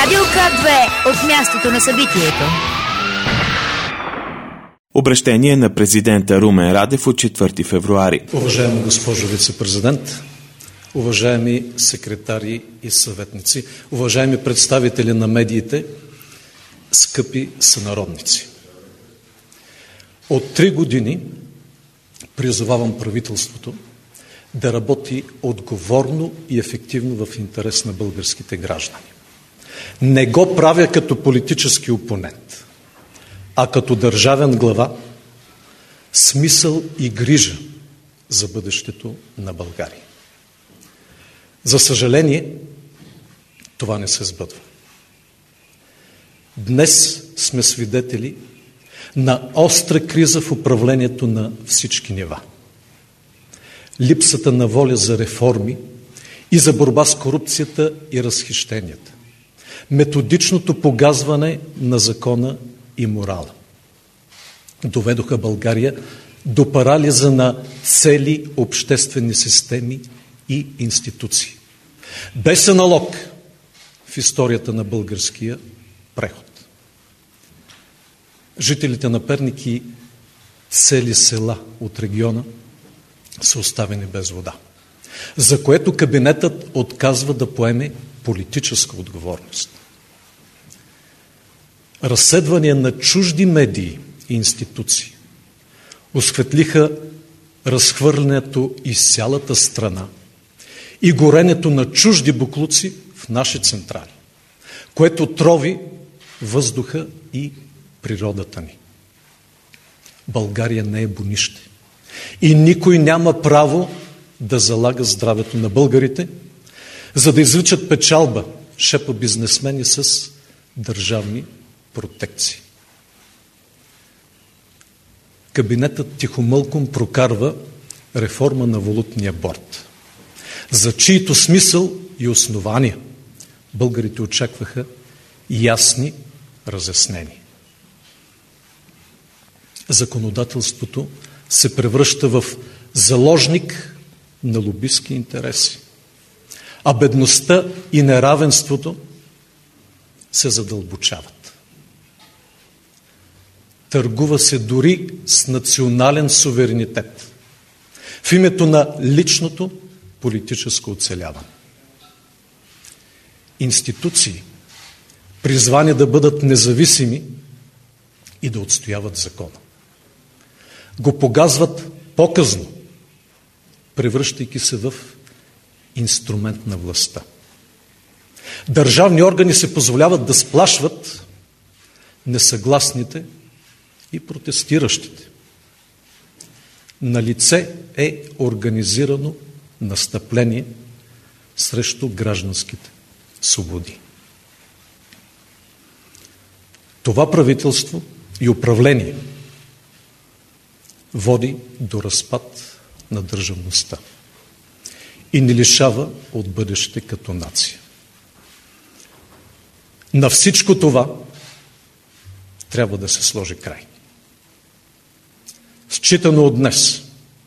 Радио К2 от мястото на събитието. Обръщение на президента Румен Радев от 4 февруари. Уважаема госпожо вице-президент, уважаеми секретари и съветници, уважаеми представители на медиите, скъпи сънародници. От 3 години призовавам правителството да работи отговорно и ефективно в интерес на българските граждани. Не го правя като политически опонент, а като държавен глава, смисъл и грижа за бъдещето на България. За съжаление, това не се сбъдва. Днес сме свидетели на остра криза в управлението на всички нива. Липсата на воля за реформи и за борба с корупцията и разхищенията. Методичното погазване на закона и морала доведоха България до парализа на цели обществени системи и институции. Без аналог в историята на българския преход. Жителите на Перник и цели села от региона са оставени без вода, за което кабинетът отказва да поеме политическа отговорност. Разследвания на чужди медии и институции осветлиха разхвърлянето из цялата страна и горенето на чужди боклуци в наши централи, което трови въздуха и природата ни. България не е бунище и никой няма право да залага здравето на българите, за да извличат печалба шепа бизнесмени с държавни протекции. Кабинетът тихомълком прокарва реформа на валутния борд, за чието смисъл и основания българите очакваха ясни разяснения. Законодателството се превръща в заложник на лобистки интереси, а бедността и неравенството се задълбочават. Търгува се дори с национален суверенитет в името на личното политическо оцеляване. Институции, призвани да бъдат независими и да отстояват закона, го погазват показно, превръщайки се в инструмент на властта. Държавни органи се позволяват да сплашват несъгласните и протестиращите. Налице е организирано настъпление срещу гражданските свободи. Това правителство и управление води до разпад на държавността и ни лишава от бъдеще като нация. На всичко това трябва да се сложи край. Считано от днес,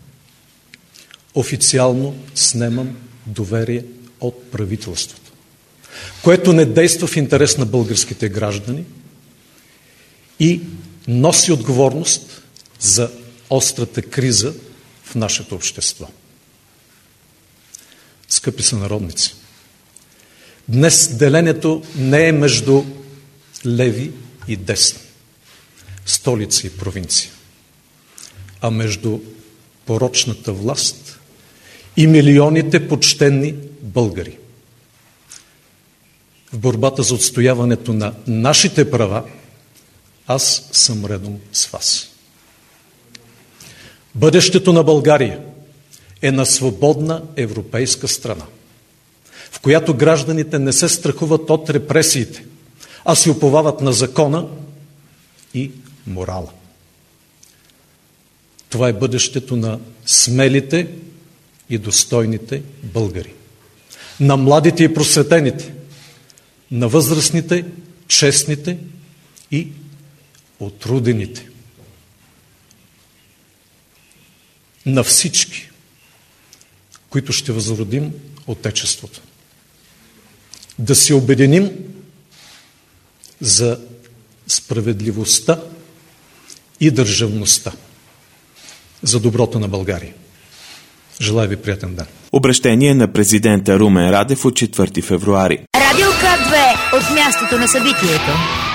официално снемам доверие от правителството, което не действа в интерес на българските граждани и носи отговорност за острата криза в нашето общество. Скъпи сънародници, днес делението не е между леви и десни, столица и провинция, а между порочната власт и милионите почтени българи. В борбата за отстояването на нашите права аз съм редом с вас. Бъдещето на България е на свободна европейска страна, в която гражданите не се страхуват от репресиите, а се уповават на закона и морала. Това е бъдещето на смелите и достойните българи, на младите и просветените, на възрастните, честните и отрудените. На всички, които ще възродим Отечеството. Да се обединим за справедливостта и държавността, за доброто на България. Желая ви приятен ден. Обръщение на президента Румен Радев от 4 февруари. Радио К2 от мястото на събитието.